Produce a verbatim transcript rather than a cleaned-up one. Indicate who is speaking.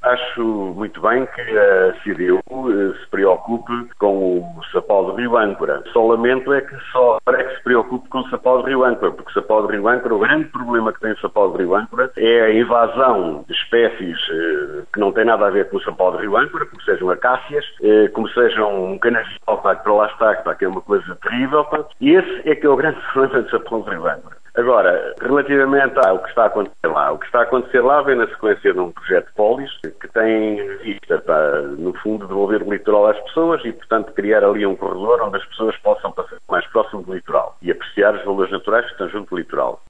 Speaker 1: Acho muito bem que a C D U se preocupe com o Sapau do Rio Âncora. Só lamento é que só para que se preocupe com o Sapau do Rio Âncora, porque o Sapau do Rio Âncora, o grande problema que tem o Sapau do Rio Âncora é a invasão de espécies eh, que não têm nada a ver com o Sapau do Rio Âncora, como sejam acácias, eh, como sejam um canavial, pá, que para lá está, pá, que é uma coisa terrível, pá. E esse é que é o grande problema do Sapau do Rio Âncora. Agora, relativamente ao que está a acontecer lá, o que está a acontecer lá vem na sequência de um projeto de Polis que tem vista para, no fundo, devolver o litoral às pessoas e, portanto, criar ali um corredor onde as pessoas possam passar mais próximo do litoral e apreciar os valores naturais que estão junto do litoral.